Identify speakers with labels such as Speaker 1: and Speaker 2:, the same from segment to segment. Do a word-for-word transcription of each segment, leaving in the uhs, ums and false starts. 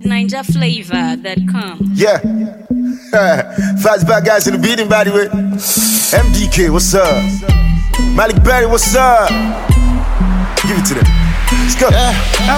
Speaker 1: ninja flavor dot com.
Speaker 2: Yeah. Fast bad guys in the beating, by the way. M D K, what's up? Malik Berry, what's up? Give it to them. Let's go.
Speaker 3: Yeah.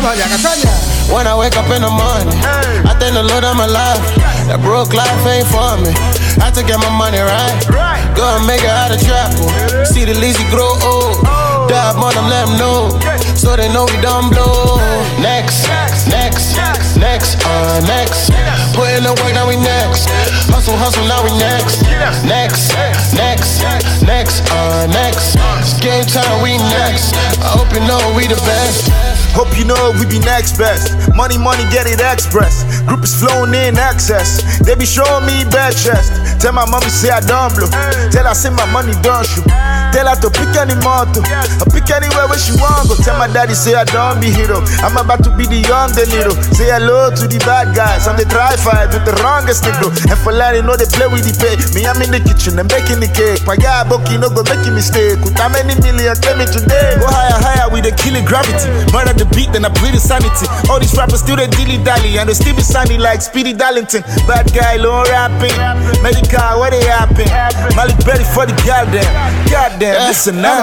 Speaker 3: When I wake up in the morning, hey. I thank the Lord I'm alive. That broke life ain't for me. I had to get my money right. right. Go and make it out of trap. Yeah. See the lazy grow old. Oh. Dab on them, let them know. Yeah. So they know we done blow. Hey. Next, next, next, next, next, uh, next. Yes. Put in the work, now we next. Hustle, hustle, now we next. Yes. Next, next, next, next, uh, next. It's game time, we next. I hope you know we the best.
Speaker 2: Hope you know we be next best. Money, money, get it express. Group is flowing in excess. They be showing me bad chest. Tell my mommy say I don't blow. Tell her say my money don't shoot. Tell her to pick any motto. I pick anywhere where she want go. Tell my daddy say I don't be hero. I'm about to be the young De Niro. Say hello to the bad guys. I'm the try fight with the wrongest nigga. And for letting know they play with the pay. Me I'm in the kitchen and baking the cake. My guy Boki no go make a mistake. With how many million came in today? Go higher, higher with the killing gravity. Murder the beat, then I plead insanity. All these rappers still they dilly dally, and they still be sounding like Speedy Darlington. Bad guy, low rapping. Medical, where they happen? Malik Berry for the goddamn. Goddamn, yeah. Listen now.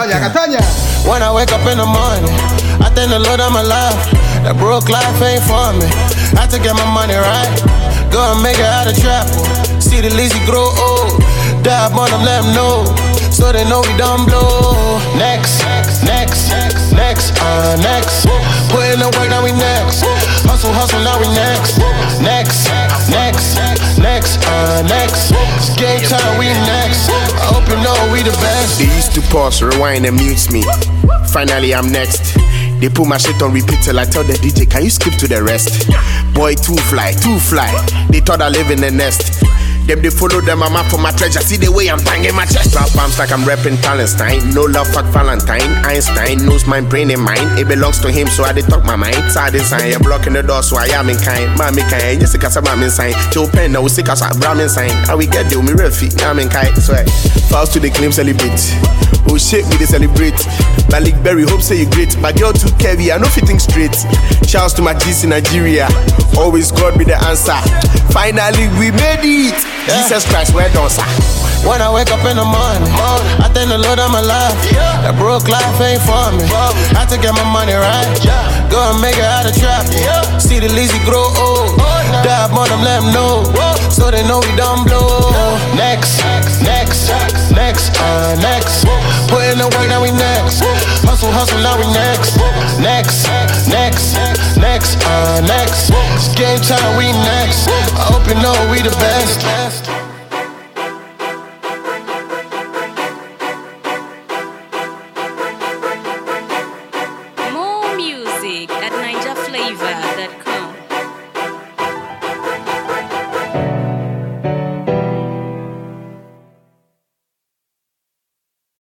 Speaker 3: When I wake up in the morning, I thank the Lord I'm alive. That broke life ain't for me. I had to get my money right. Go and make it out of trap. See the lazy grow old. Dab on them, let them know. So they know we done blow. Next, next, next, uh, next. Put in the work, now we next. Hustle, hustle, now we next. Next, next, next, uh, next. It's game time, we next. I hope you know we the best.
Speaker 4: They used to pause, rewind and mute me. Finally I'm next. They put my shit on repeat till I tell the D J, can you skip to the rest? Boy, too fly, too fly. They thought I live in the nest. Them they follow them, I'm out for my treasure. See the way I'm banging my chest. Rap bombs like I'm repping Palestine. No love, fuck Valentine. Einstein knows my brain and mine. It belongs to him, so I did talk my mind. Sad design, you're blocking the door, so I am in kind. Mommy kind, you see cause I'm in sign. Joe Pen, now we see cause I'm Brahmin sign. How we get there, me refi, I'm in kind. So I fouls to the claim celebrate. Oh shit, we they celebrate. Malik Berry, hope say you great. My girl too heavy, I know fitting straight. Shouts to my G's in Nigeria. Always God be the answer. Finally we made it. Yeah. Jesus Christ, where don't sir?
Speaker 3: When I wake up in the morning, morning. I thank the Lord I'm alive. Yeah. That broke life ain't for me. I had to get my money right. Yeah. Go and make it out of trap. Yeah. See the lazy grow old. Oh, no. Dab on them, let them know. Whoa. So they know we done blow. Yeah. Next, next, next, next, uh, next. Whoa. Put in the work, now we next. Whoa. Hustle, hustle, now we next. Whoa. Next, next, next, uh, next. It's game time, we next. I hope you know we the best.